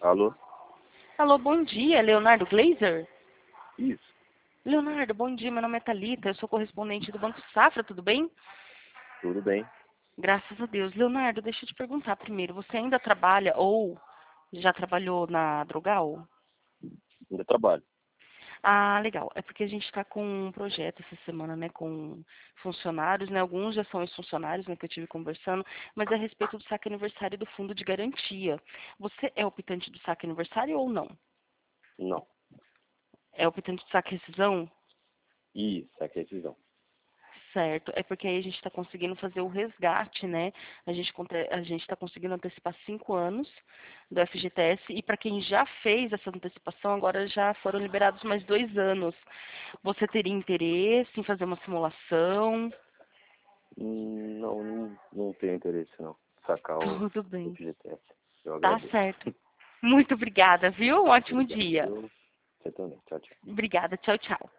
Alô? Alô, bom dia, Leonardo Glazer? Isso, Leonardo, bom dia, meu nome é Thalita, eu sou correspondente do Banco Safra, tudo bem? tudo bem. Graças a Deus. Leonardo, deixa eu te perguntar primeiro, você ainda trabalha ou já trabalhou na Drogal? Ainda trabalho. Ah, legal. É porque a gente está com um projeto essa semana, né, com funcionários, né, alguns já são ex-funcionários, né, que eu tive conversando, mas é a respeito do saque aniversário do fundo de garantia. Você é optante do saque aniversário ou não? Não. É optante do saque rescisão? Isso, é que é decisão. Certo, é porque aí a gente está conseguindo fazer o resgate, né? A gente está conseguindo antecipar 5 anos do FGTS e para quem já fez essa antecipação, agora já foram liberados mais 2 anos. Você teria interesse em fazer uma simulação? Não tenho interesse não. Sacar o Tudo bem, FGTS. Eu tá agradeço. certo. Muito obrigada, viu? Um ótimo Obrigado. dia. Você também. Tchau, tchau. Obrigada, tchau, tchau.